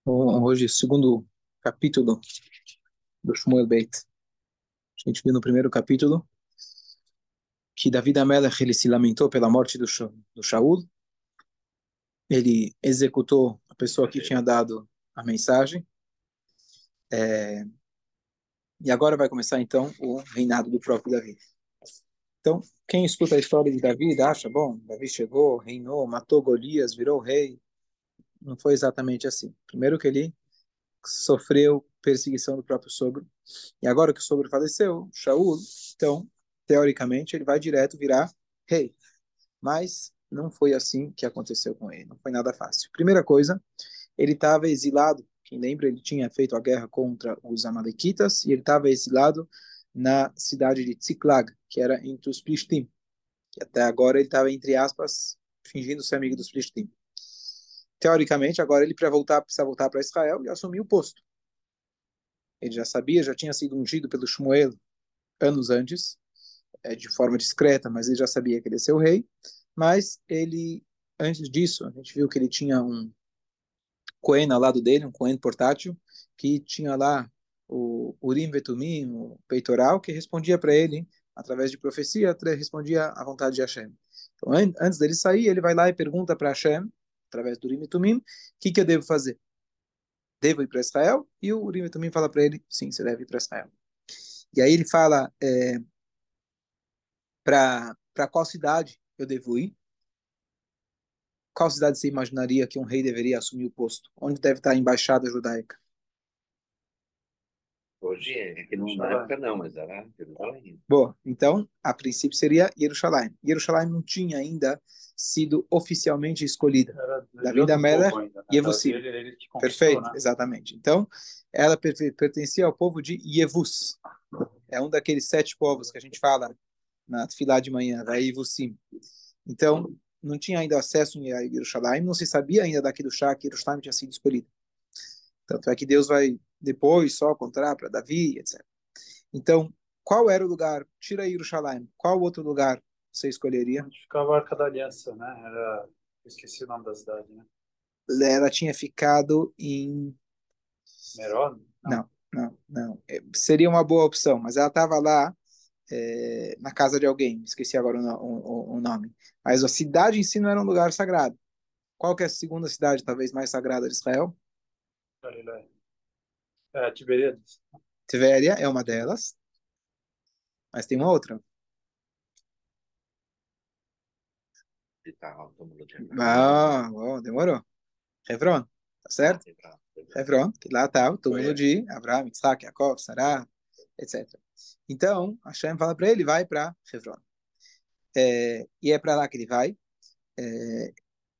Hoje, segundo capítulo do Shmuel Beit. A gente viu no primeiro capítulo que David Amelech ele se lamentou pela morte do Shaul. Ele executou a pessoa que tinha dado a mensagem. É, e agora vai começar, então, o reinado do próprio Davi. Então, quem escuta a história de Davi acha, bom, Davi chegou, reinou, matou Golias, virou rei. Não foi exatamente assim. Primeiro que ele sofreu perseguição do próprio sogro. E agora que o sogro faleceu, Shaul, então, teoricamente, ele vai direto virar rei. Mas não foi assim que aconteceu com ele. Não foi nada fácil. Primeira coisa, ele estava exilado. Quem lembra, ele tinha feito a guerra contra os Amalequitas e ele estava exilado na cidade de Tziklag, que era entre os Plishtim. Que até agora ele estava, entre aspas, fingindo ser amigo dos Plishtim. Teoricamente, agora ele precisa voltar para Israel e assumir o posto. Ele já sabia, já tinha sido ungido pelo Shmuel anos antes, de forma discreta, mas ele já sabia que ele ia ser o rei. Mas ele, antes disso, a gente viu que ele tinha um Cohen ao lado dele, um Cohen portátil, que tinha lá o Urim Vetumim, o peitoral, que respondia para ele, através de profecia, respondia à vontade de Hashem. Então, antes dele sair, ele vai lá e pergunta para Hashem, através do Urim Vetumim, o que eu devo fazer? Devo ir para Israel? E o Urim Vetumim fala para ele, sim, você deve ir para Israel. E aí ele fala para qual cidade eu devo ir? Qual cidade você imaginaria que um rei deveria assumir o posto? Onde deve estar a embaixada judaica? Hoje é que não, na época não, mas era Jerusalém. Bom, então, a princípio seria Jerusalém. Jerusalém não tinha ainda sido oficialmente escolhida. Era de Davi outro Amelech povo ainda, né? Davi, Yevusim. ele que conquistou, Perfeito, né? exatamente. Então, ela pertencia ao povo de Yevus. É um daqueles 7 povos que a gente fala na Tfilá de manhã, vai Yevusim. Então, não tinha ainda acesso a Jerusalém, não se sabia ainda daquilo chá que Jerusalém tinha sido escolhida. Tanto é que Deus vai depois só contar para Davi, etc. Então, qual era o lugar? Tira Jerusalém. Qual outro lugar você escolheria? Onde ficava a Arca da Aliança, né? Era... Eu esqueci o nome da cidade, né? Ela tinha ficado em. Meron? Não. Não, não, não. Seria uma boa opção, mas ela estava lá na casa de alguém. Esqueci agora o nome. Mas a cidade em si não era um lugar sagrado. Qual que é a segunda cidade, talvez mais sagrada de Israel? Galileia. É, Tiberíades. Tveria é uma delas, mas tem uma outra. E tal, todo mundo tinha Abraão, Ah, oh, demorou. Hebron, tá ah, certo? lembrar. Hebron, que lá estava o túmulo Foi, de Abraão, Isaac, Jacob, Sará, etc. Então, Hashem fala para ele, vai para Hebron. E é para lá que ele vai. É,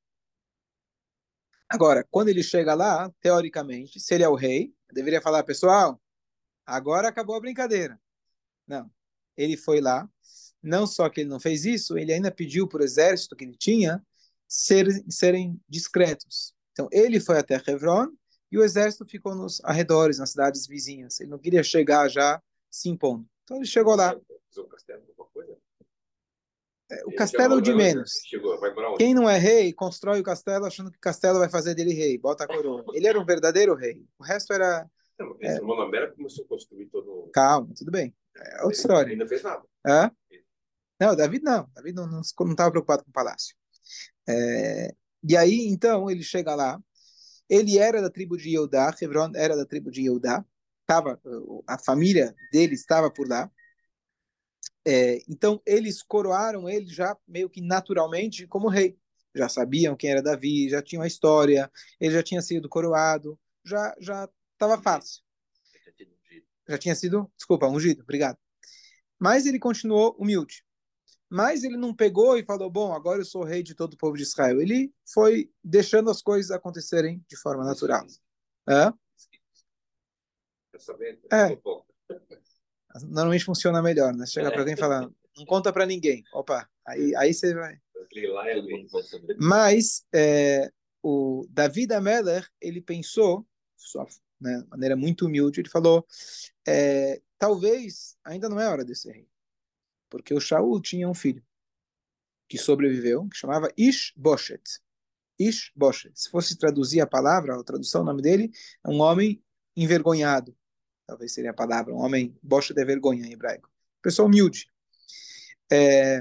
agora, quando ele chega lá, teoricamente, se ele é o rei, deveria falar, pessoal, agora acabou a brincadeira. Não, ele foi lá, não só que ele não fez isso, ele ainda pediu para o exército que ele tinha serem discretos. Então, ele foi até Hebron e o exército ficou nos arredores, nas cidades vizinhas. Ele não queria chegar já se impondo. Então, ele chegou lá. o castelo, alguma coisa? O Ele já castelo é o de morou, menos. chegou, vai morar Quem onde? não é rei, constrói o castelo achando que o castelo vai fazer dele rei, bota a coroa. Ele era um verdadeiro rei. O resto era. Não, esse É, Monamera começou a construir todo. calma, tudo bem. É outra Ele história. ainda fez nada. Hã? Não, David não. David não estava preocupado com o palácio. É, e aí, então, ele chega lá. Ele era da tribo de Eudá, Hebron era da tribo de Eudá. Tava, a família dele estava por lá. Então, eles coroaram ele já meio que naturalmente como rei. Já sabiam quem era Davi, já tinham a história, ele já tinha sido coroado, já estava fácil. Ele já tinha ungido. Já tinha sido, desculpa, ungido, obrigado. Mas ele continuou humilde. Mas ele não pegou e falou, bom, agora eu sou rei de todo o povo de Israel. Ele foi deixando as coisas acontecerem de forma natural. É? Quer saber? É, Fofoca. normalmente funciona melhor, né? Chega para alguém e fala, não conta para ninguém. Opa, aí você vai. Aquele lá é todo mundo vai saber. Mas o David Amelech, ele pensou, só, né, de maneira muito humilde, ele falou, talvez ainda não é hora de ser rei. Porque o Shaul tinha um filho que sobreviveu, que chamava Ish-Boshet. Ish-Boshet. Se fosse traduzir a palavra, a tradução, o nome dele, é um homem envergonhado. Talvez seria a palavra, um homem, Boshet é vergonha em hebraico. Pessoa humilde. É,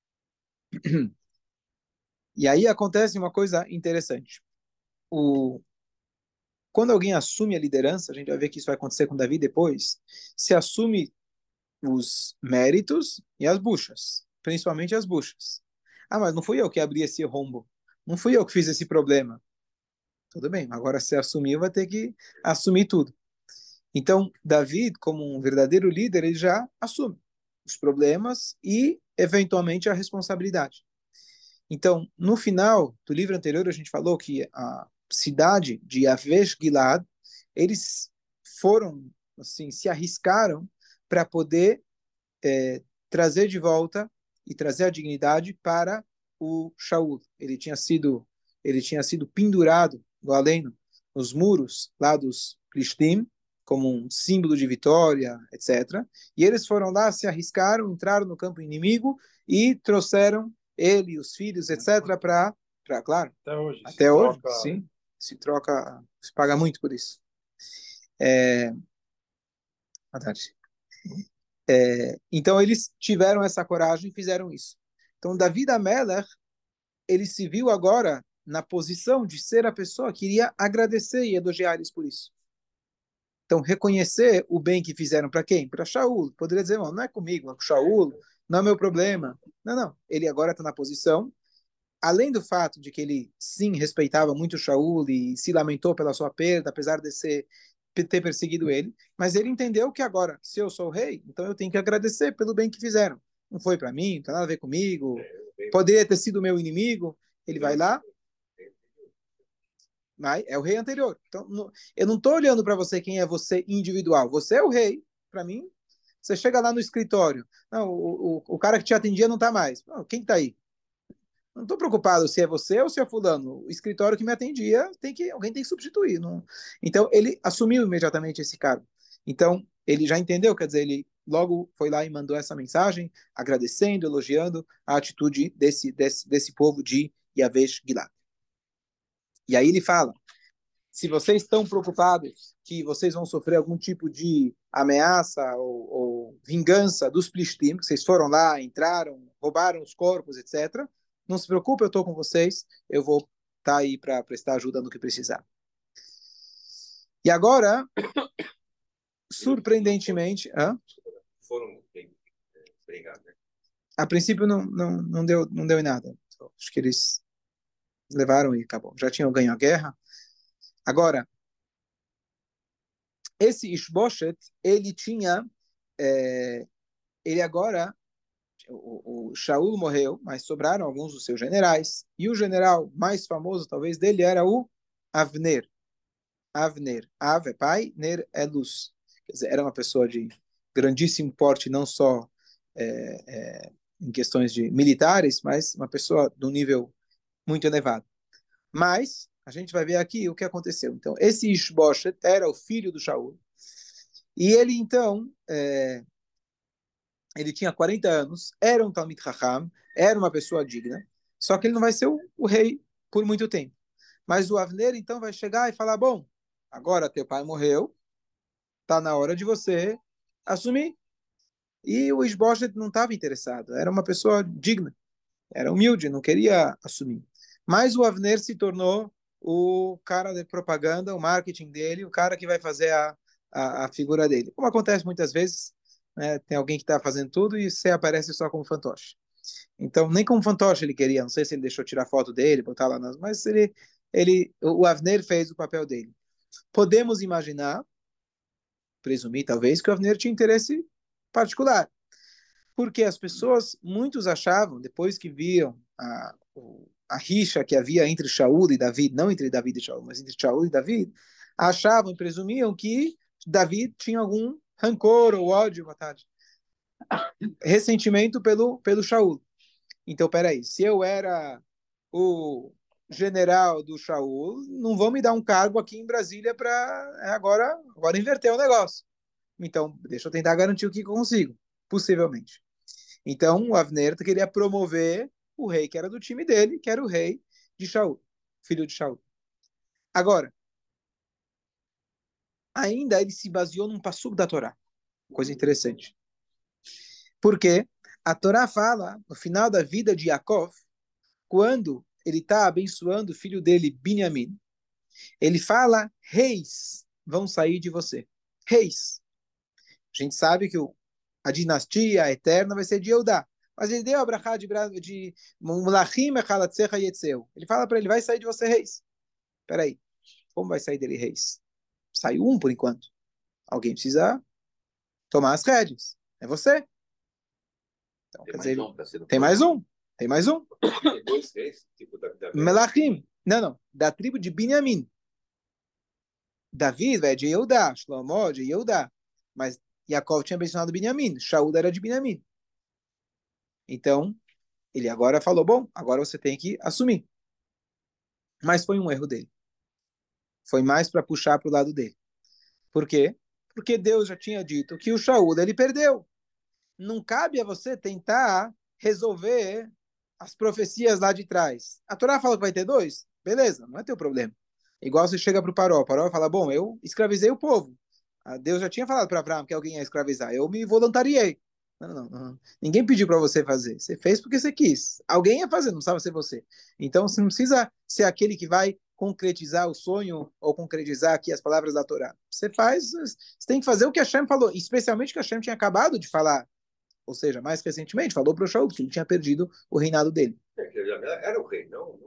e aí acontece uma coisa interessante. O, quando alguém assume a liderança, a gente vai ver que isso vai acontecer com Davi depois, se assume os méritos e as buchas, principalmente as buchas. Ah, mas não fui eu que abri esse rombo. Não fui eu que fiz esse problema. Tudo bem, agora se assumiu, vai ter que assumir tudo. Então, Davi, como um verdadeiro líder, ele já assume os problemas e, eventualmente, a responsabilidade. Então, no final do livro anterior, a gente falou que a cidade de Yavesh Gilad, eles foram, assim, se arriscaram para poder trazer de volta e trazer a dignidade para o Shaul. Ele tinha sido pendurado no aleno, nos muros lá dos Plishtim, como um símbolo de vitória, etc. E eles foram lá, se arriscaram, entraram no campo inimigo e trouxeram ele e os filhos, etc., claro, até hoje, sim, se troca, se paga muito por isso. Verdade. Então eles tiveram essa coragem e fizeram isso. Então Davi Amelech, ele se viu agora na posição de ser a pessoa que iria agradecer e elogiar eles por isso. Então reconhecer o bem que fizeram para quem? Para Shaul. Poderia dizer, não é comigo, é com Shaul, não é meu problema. Não, não. Ele agora está na posição, além do fato de que ele sim respeitava muito Shaul e se lamentou pela sua perda, apesar de ter perseguido ele, mas ele entendeu que agora, se eu sou o rei, então eu tenho que agradecer pelo bem que fizeram. Não foi para mim, não tem nada a ver comigo, poderia ter sido meu inimigo. Ele vai lá, mas é o rei anterior. Então, eu não estou olhando para você quem é você individual. Você é o rei, para mim. Você chega lá no escritório, não, o cara que te atendia não está mais. Não, quem está aí? Não estou preocupado se é você ou se é fulano. O escritório que me atendia, alguém tem que substituir. Não? Então, ele assumiu imediatamente esse cargo. Então, ele já entendeu, quer dizer, ele logo foi lá e mandou essa mensagem, agradecendo, elogiando a atitude desse povo de Yavesh Gilad. E aí ele fala, se vocês estão preocupados que vocês vão sofrer algum tipo de ameaça ou vingança dos Plishtim, que vocês foram lá, entraram, roubaram os corpos, etc., não se preocupe, eu estou com vocês, eu vou estar aí para prestar ajuda no que precisar. E agora, surpreendentemente, Foram brigados. A princípio não deu em nada. Acho que eles levaram e acabou. Já tinham ganho a guerra. Agora, esse Ishboshet, ele tinha, ele agora, o Shaul morreu, mas sobraram alguns dos seus generais, e o general mais famoso, talvez, dele era o Avner. Avner. Av é pai, Ner é luz. Quer dizer, era uma pessoa de grandíssimo porte, não só em questões de militares, mas uma pessoa de um nível muito elevado. Mas a gente vai ver aqui o que aconteceu. Então, esse Ishboshet era o filho do Shaul. E ele, então, ele tinha 40 anos, era um Talmid Chacham, era uma pessoa digna, só que ele não vai ser o rei por muito tempo. Mas o Avner, então, vai chegar e falar, bom, agora teu pai morreu, tá na hora de você assumir. E o Ishboshet não estava interessado, era uma pessoa digna, era humilde, não queria assumir. Mas o Avner se tornou o cara de propaganda, o marketing dele, o cara que vai fazer a figura dele. Como acontece muitas vezes, né, tem alguém que está fazendo tudo e você aparece só como fantoche. Então, nem como fantoche ele queria, não sei se ele deixou tirar foto dele, botar lá, mas o Avner fez o papel dele. Podemos imaginar, presumir talvez, que o Avner tinha interesse particular. Porque as pessoas, muitos achavam, depois que viam a rixa que havia entre Shaul e Davi, não entre Davi e Shaul, mas entre Shaul e Davi, achavam e presumiam que Davi tinha algum rancor ou ódio, ressentimento pelo Shaul. Então, peraí, se eu era o general do Shaul, não vão me dar um cargo aqui em Brasília para agora inverter o negócio. Então, deixa eu tentar garantir o que consigo, possivelmente. Então, o Avner queria promover o rei que era do time dele, que era o rei de Shaul. filho de Shaul. Agora, ainda ele se baseou num passuco da Torá. Coisa interessante. Porque a Torá fala, no final da vida de Yaakov, quando ele está abençoando o filho dele, Binyamin, ele fala, reis vão sair de você. Reis. A gente sabe que a dinastia eterna vai ser de Eudá. Mas ele deu a brachá de Mulachim Echalatzecha Yetzeu. Ele fala para ele, vai sair de você reis. Peraí, como vai sair dele reis? Saiu um por enquanto. Alguém precisa tomar as rédeas. É você. Então, quer dizer, tem mais um. Tem mais um. Tem dois reis, tipo da Melachim. Não. Da tribo de Binyamin. David é de Eudá. Shlomo de Eudá. Mas Yaakov tinha mencionado Binyamin. Shaul era de Binyamin. Então, ele agora falou, bom, agora você tem que assumir. Mas foi um erro dele. Foi mais para puxar para o lado dele. Por quê? Porque Deus já tinha dito que o Shaul ele perdeu. Não cabe a você tentar resolver as profecias lá de trás. A Torá fala que vai ter dois? Beleza, não é teu problema. Igual você chega para o Paró fala, bom, eu escravizei o povo. Deus já tinha falado para Abraão que alguém ia escravizar. Eu me voluntariei. Não. Ninguém pediu para você fazer. Você fez porque você quis. Alguém ia fazer, não precisava ser você. Então você não precisa ser aquele que vai concretizar o sonho ou concretizar aqui as palavras da Torá. Você faz, você tem que fazer o que Hashem falou, especialmente o que Hashem tinha acabado de falar. Ou seja, mais recentemente, falou para o Shaul que ele tinha perdido o reinado dele. Era o rei, não?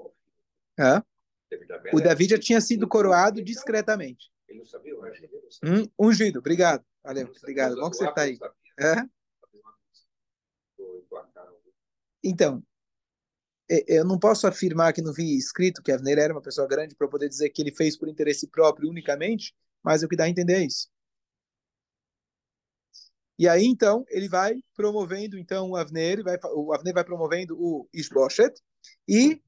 O Davi já tinha sido coroado discretamente. Ele não sabia, eu acho que ele não sabia. Ungido, obrigado. Valeu, obrigado. Bom que você está aí. Então, eu não posso afirmar que não vi escrito que Avner era uma pessoa grande para poder dizer que ele fez por interesse próprio unicamente, mas o que dá a entender é isso. E aí, então, ele vai promovendo então o Avner vai promovendo o Ishboshet, e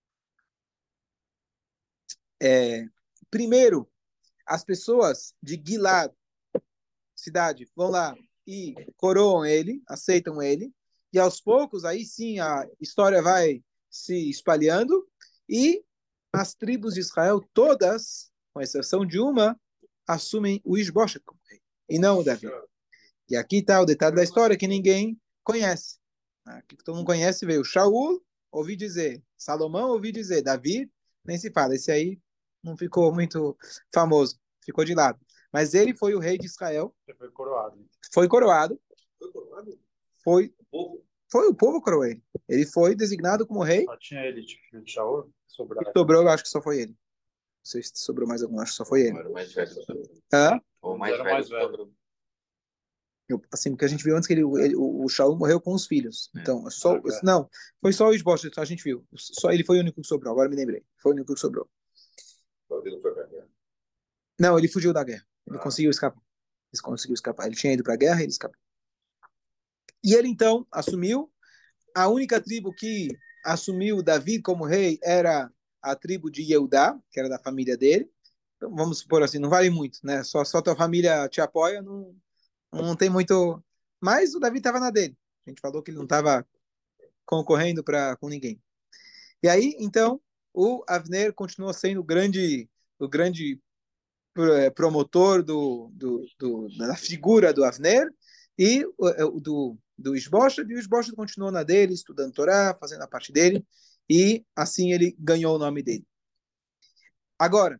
primeiro, as pessoas de Gilad, cidade, vão lá e coroam ele, aceitam ele, e aos poucos, aí sim, a história vai se espalhando, e as tribos de Israel todas, com exceção de uma, assumem o Ishboshet como rei, e não o Davi. E aqui está o detalhe da história que ninguém conhece. Aqui que todo mundo conhece, veio Shaul, ouvi dizer, Salomão, ouvi dizer, Davi, nem se fala. Esse aí não ficou muito famoso, ficou de lado. Mas ele foi o rei de Israel. Ele foi coroado. Foi coroado. Foi coroado? Foi. O povo? Foi o povo que coroou ele. Ele foi designado como rei. Só tinha ele, tipo, de Shaul? Sobrou, eu acho que só foi ele. Não sei se sobrou mais algum, acho que só foi ele. Era o mais velho. O mais velho. Assim, porque a gente viu antes que o Shaul morreu com os filhos. Então, não, foi só o Isbosheth, a gente viu. Só ele foi o único que sobrou, agora me lembrei. Foi o único que sobrou. Ele não foi pra guerra. Não, ele fugiu da guerra. Ele conseguiu escapar. Ele conseguiu escapar. Ele tinha ido para a guerra e ele escapou. E ele, então, assumiu. A única tribo que assumiu Davi como rei era a tribo de Yehudá, que era da família dele. Então, vamos supor assim, não vale muito, né? Só tua família te apoia, não tem muito. Mas o Davi estava na dele. A gente falou que ele não estava concorrendo com ninguém. E aí, então, o Avner continuou sendo o grande promotor da figura do Avner e do Isbosheth, e o Isbosheth continuou na dele, estudando Torá, fazendo a parte dele, e assim ele ganhou o nome dele. Agora,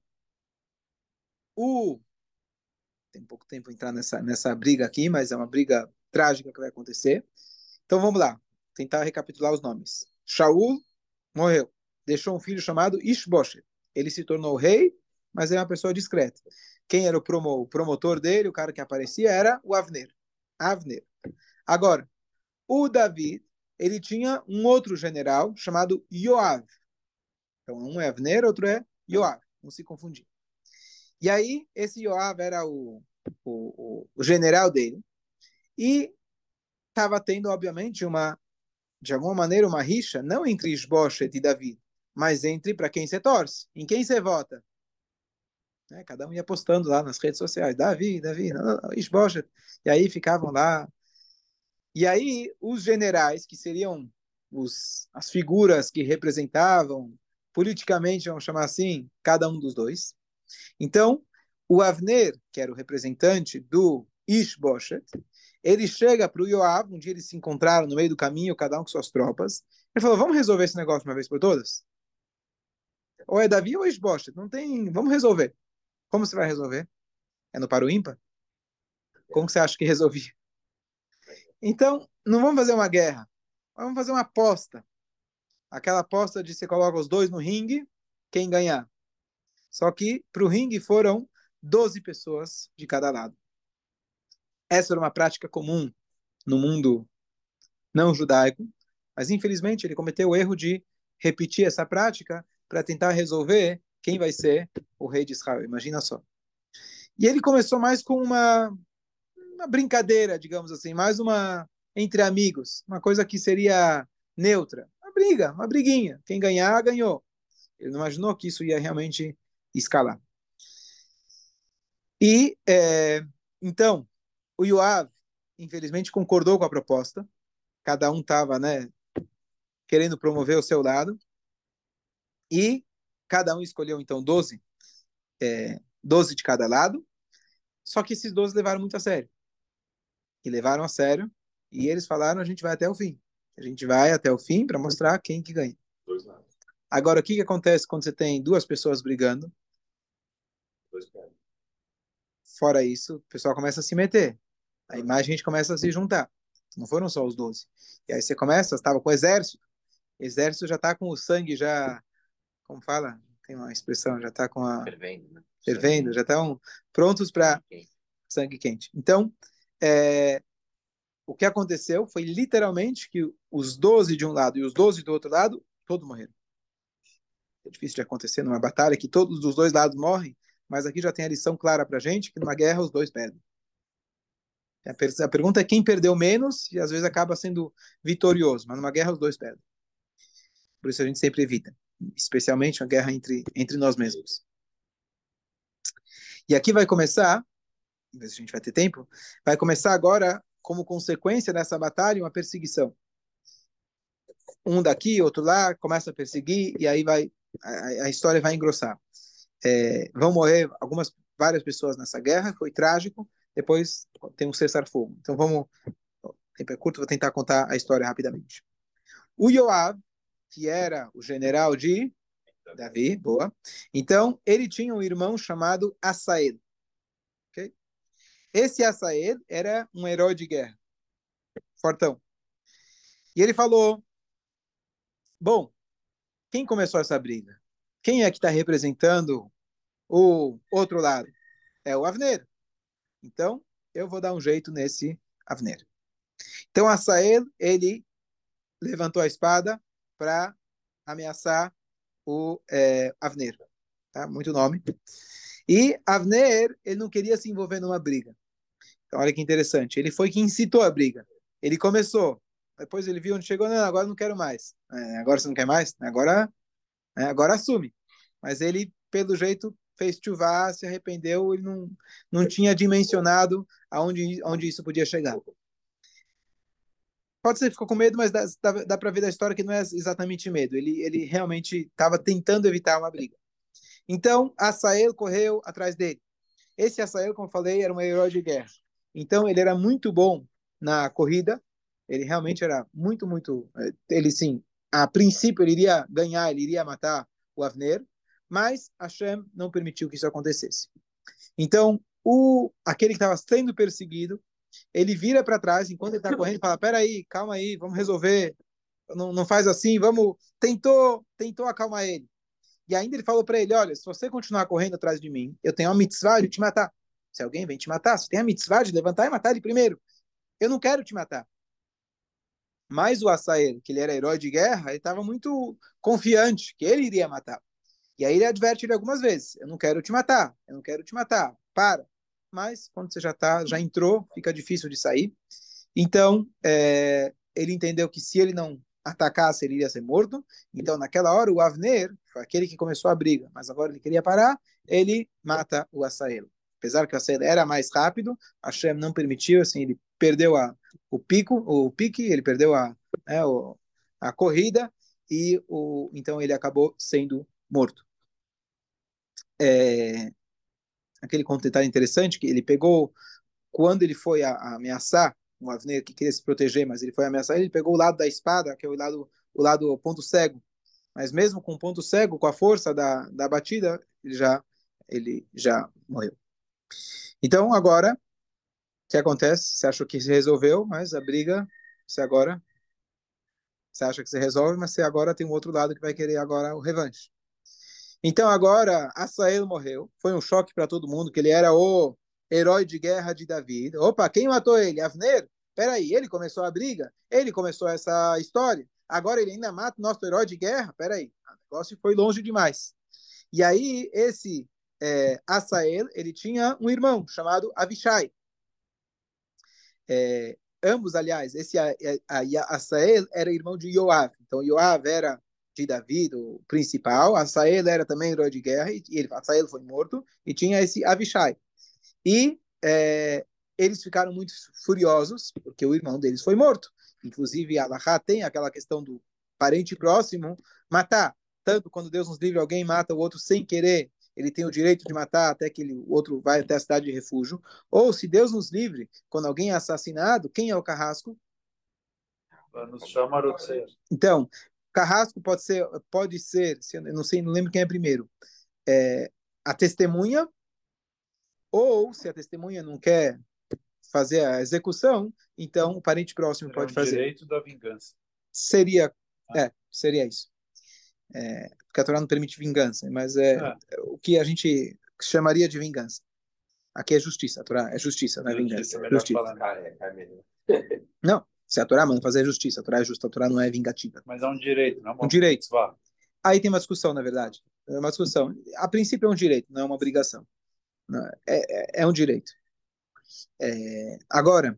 tem pouco tempo entrar nessa briga aqui, mas é uma briga trágica que vai acontecer. Então vamos lá, tentar recapitular os nomes. Shaul morreu, deixou um filho chamado Ishbosheth. Ele se tornou rei, mas é uma pessoa discreta. Quem era o promotor dele, o cara que aparecia, era o Avner. Agora, o Davi, ele tinha um outro general chamado Yoav. Então, um é Avner, outro é Yoav. Não se confundir. E aí, esse Yoav era o general dele. E estava tendo, obviamente, de alguma maneira, uma rixa, não entre Isbosheth e Davi, mas entre para quem você torce, em quem você vota. Cada um ia postando lá nas redes sociais, Davi, Isbosheth. E aí ficavam lá. E aí os generais, que seriam as figuras que representavam politicamente, vamos chamar assim, cada um dos dois. Então, o Avner, que era o representante do Ish-Boshet, ele chega para o Yoav, um dia eles se encontraram no meio do caminho, cada um com suas tropas. Ele falou, vamos resolver esse negócio de uma vez por todas? Ou é Davi ou é Ish-Boshet? Não tem... Vamos resolver. Como você vai resolver? É no para o ímpar? Como você acha que resolvia? Então, não vamos fazer uma guerra. Vamos fazer uma aposta. Aquela aposta de você coloca os dois no ringue, quem ganhar. Só que para o ringue foram 12 pessoas de cada lado. Essa era uma prática comum no mundo não judaico, mas infelizmente ele cometeu o erro de repetir essa prática para tentar resolver quem vai ser o rei de Israel. Imagina só. E ele começou mais com uma brincadeira, digamos assim, mais uma entre amigos, uma coisa que seria neutra, uma briga, uma briguinha. Quem ganhar, ganhou. Ele não imaginou que isso ia realmente escalar. E então o Yoav, infelizmente, concordou com a proposta. Cada um estava, né, querendo promover o seu lado. E cada um escolheu, então, 12 de cada lado. Só que esses 12 levaram muito a sério. E levaram a sério. E eles falaram, a gente vai até o fim. A gente vai até o fim para mostrar quem que ganha. Dois lados. Agora, o que acontece quando você tem duas pessoas brigando? Dois pés. Fora isso, o pessoal começa a se meter. Aí mais gente começa a se juntar. Não foram só os 12. E aí você começa, estava com o exército. O exército já está com o sangue já, como fala? Tem uma expressão, já está com a... Fervendo, né? Fervendo, já estão prontos para sangue quente. Então, o que aconteceu foi literalmente que os 12 de um lado e os 12 do outro lado, todos morreram. É difícil de acontecer numa batalha que todos dos dois lados morrem, mas aqui já tem a lição clara para a gente que numa guerra os dois perdem. A pergunta é quem perdeu menos e às vezes acaba sendo vitorioso, mas numa guerra os dois perdem. Por isso a gente sempre evita, especialmente uma guerra entre nós mesmos. E aqui vai começar, não sei se a gente vai ter tempo, vai começar agora, como consequência dessa batalha, uma perseguição. Um daqui, outro lá, começa a perseguir e aí a história vai engrossar. Vão morrer várias pessoas nessa guerra, foi trágico. Depois tem um cessar-fogo. Então vamos, o tempo é curto, vou tentar contar a história rapidamente. O Yoav, que era o general de Davi, boa. Então ele tinha um irmão chamado Asael. Okay? Esse Asael era um herói de guerra, fortão. E ele falou: bom, quem começou essa briga? Quem é que está representando o outro lado? É o Avner. Então, eu vou dar um jeito nesse Avner. Então, Asael, ele levantou a espada para ameaçar o Avner. Tá? Muito nome. E Avner, ele não queria se envolver numa briga. Então, olha que interessante. Ele foi quem incitou a briga. Ele começou. Depois ele viu onde chegou. Não, agora não quero mais. Agora você não quer mais? Agora assume. Mas ele, pelo jeito, fez chuvá, se arrependeu, ele não tinha dimensionado onde isso podia chegar. Pode ser que ficou com medo, mas dá para ver da história que não é exatamente medo. Ele realmente estava tentando evitar uma briga. Então, Asael correu atrás dele. Esse Asael, como eu falei, era um herói de guerra. Então, ele era muito bom na corrida. Ele realmente era muito, muito... Ele, sim, a princípio, ele iria ganhar, ele iria matar o Avner, mas Hashem não permitiu que isso acontecesse. Então, aquele que estava sendo perseguido, ele vira para trás, enquanto ele está correndo, e fala, peraí, calma aí, vamos resolver, não faz assim, vamos... Tentou acalmar ele. E ainda ele falou para ele, olha, se você continuar correndo atrás de mim, eu tenho a mitzvah de te matar. Se alguém vem te matar, você tem a mitzvah de levantar e matar ele primeiro. Eu não quero te matar. Mas o Asael, que ele era herói de guerra, ele estava muito confiante que ele iria matar. E aí ele adverte ele algumas vezes, eu não quero te matar, eu não quero te matar, para. Mas quando você já entrou, fica difícil de sair. Então, ele entendeu que se ele não atacasse, ele iria ser morto. Então, naquela hora, o Avner, foi aquele que começou a briga, mas agora ele queria parar, ele mata o Asael. Apesar que o Asael era mais rápido, Hashem não permitiu, assim, ele perdeu o pique, ele perdeu a corrida, e então ele acabou sendo morto. Aquele detalhe interessante que ele pegou, quando ele foi a ameaçar o Avner, que queria se proteger, mas ele foi ameaçar, ele pegou o lado da espada, que é o lado ponto cego. Mas mesmo com o ponto cego, com a força da batida, ele já morreu. Então, agora, o que acontece? Você achou que se resolveu, mas a briga, você acha que se resolve, mas você agora tem um outro lado que vai querer agora o revanche. Então agora Assael morreu. Foi um choque para todo mundo, que ele era o herói de guerra de Davi. Opa, quem matou ele? Avner? Peraí, ele começou a briga? Ele começou essa história? Agora ele ainda mata o nosso herói de guerra? Peraí, o negócio foi longe demais. E aí esse Assael, ele tinha um irmão chamado Avishai. Ambos, aliás, esse Assael era irmão de Yoav. Então, Yoav era de Davi, o principal. Assael era também herói de guerra, e Assael foi morto, e tinha esse Avishai. E eles ficaram muito furiosos, porque o irmão deles foi morto. Inclusive, a Alahá tem aquela questão do parente próximo matar. Tanto quando Deus nos livre, alguém mata o outro sem querer, ele tem o direito de matar até que o outro vai até a cidade de refúgio. Ou, se Deus nos livre, quando alguém é assassinado, quem é o carrasco? Então, carrasco pode ser, eu não sei, não lembro quem é primeiro, a testemunha, ou se a testemunha não quer fazer a execução, então o parente próximo pode fazer. O direito da vingança. Seria isso. Porque a Torá não permite vingança, mas o que a gente chamaria de vingança. Aqui é justiça, a Torá é justiça, não é vingança. Justiça. Não, se a Torá manda fazer justiça, a Torá é justa, a Torá não é vingativa. Mas é um direito, não é um direito. Aí tem uma discussão, na verdade. É uma discussão. A princípio é um direito, não é uma obrigação. Não, é um direito. Agora,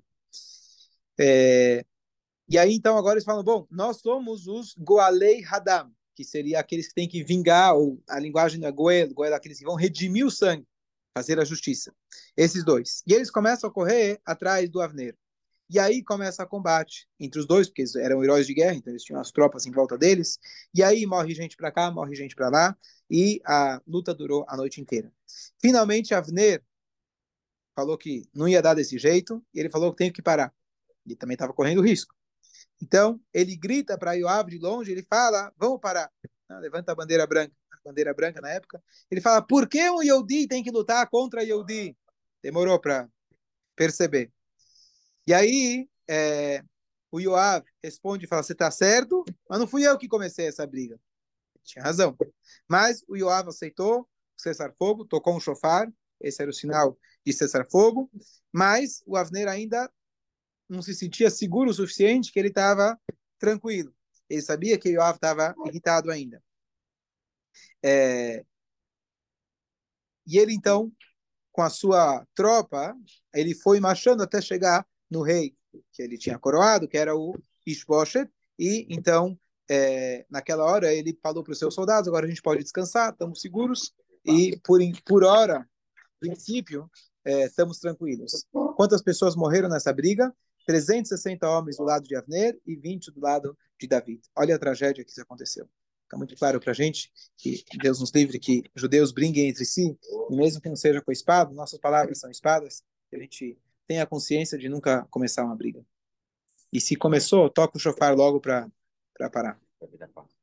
e aí então agora eles falam, bom, nós somos os Goalei Hadam, que seria aqueles que têm que vingar, ou a linguagem da Goel é aqueles que vão redimir o sangue, fazer a justiça. Esses dois. E eles começam a correr atrás do Avner. E aí começa o combate entre os dois, porque eles eram heróis de guerra, então eles tinham as tropas em volta deles. E aí morre gente para cá, morre gente para lá, e a luta durou a noite inteira. Finalmente, Avner falou que não ia dar desse jeito, e ele falou que tem que parar. Ele também estava correndo risco. Então, ele grita para Yoav de longe, ele fala, vamos parar. Levanta a bandeira branca na época. Ele fala, por que um Yehudi tem que lutar contra Yehudi? Demorou para perceber. E aí, o Yoav responde e fala, você está certo, mas não fui eu que comecei essa briga. Tinha razão. Mas o Yoav aceitou o cessar-fogo, tocou um shofar, esse era o sinal de cessar-fogo, mas o Avner ainda não se sentia seguro o suficiente, que ele estava tranquilo. Ele sabia que o Yoav estava irritado ainda. E ele, então, com a sua tropa, ele foi marchando até chegar no rei que ele tinha coroado, que era o Ishboshet, e então, naquela hora, ele falou para os seus soldados, agora a gente pode descansar, estamos seguros, e por hora, princípio, estamos tranquilos. Quantas pessoas morreram nessa briga? 360 homens do lado de Avner e 20 do lado de David. Olha a tragédia que isso aconteceu. Fica muito claro para a gente que Deus nos livre que judeus briguem entre si, e mesmo que não seja com a espada, nossas palavras são espadas, que a gente tenha a consciência de nunca começar uma briga. E se começou, toca o shofar logo para parar.